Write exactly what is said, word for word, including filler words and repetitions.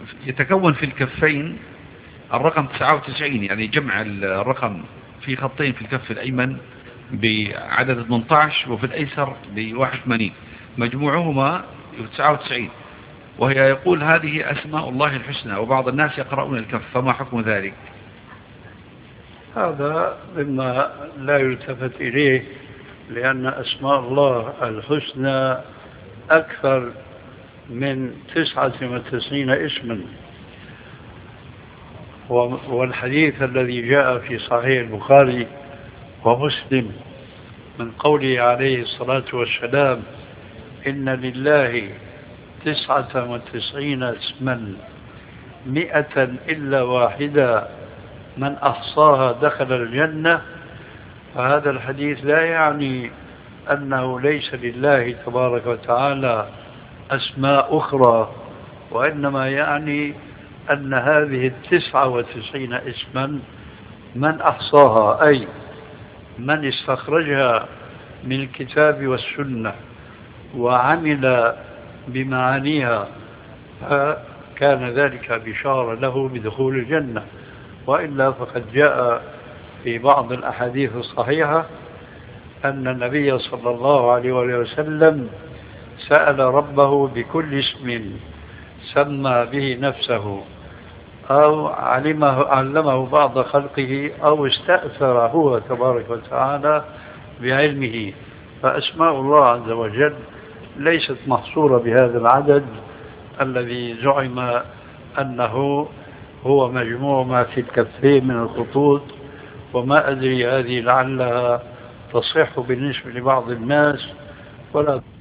يتكون في الكفين الرقم تسعة وتسعين، يعني جمع الرقم في خطين في الكف الأيمن بعدد ثمانية عشر وفي الأيسر ب واحد وثمانين، مجموعهما تسعة وتسعين، وهي يقول هذه أسماء الله الحسنى، وبعض الناس يقرؤون الكف، فما حكم ذلك؟ هذا مما لا يلتفت إليه، لأن أسماء الله الحسنى أكثر من تسعة وتسعين اسما، والحديث الذي جاء في صحيح البخاري ومسلم من قوله عليه الصلاة والسلام: إن لله تسعة وتسعين اسما مئة إلا واحدة من أحصاها دخل الجنة، فهذا الحديث لا يعني أنه ليس لله تبارك وتعالى أسماء أخرى، وإنما يعني أن هذه التسعة وتسعين اسما من أحصاها، أي من استخرجها من الكتاب والسنة وعمل بمعانيها، فكان ذلك بشارة له بدخول الجنة. وإلا فقد جاء في بعض الأحاديث الصحيحة أن النبي صلى الله عليه وسلم سأل ربه بكل اسم سمى به نفسه أو علمه علمه بعض خلقه أو استأثر هو تبارك وتعالى بعلمه. فأسماء الله عز وجل ليست محصورة بهذا العدد الذي زعم أنه هو مجموع ما في الكفين من الخطوط، وما أدري هذه لعلها تصح بالنسبة لبعض الناس ولا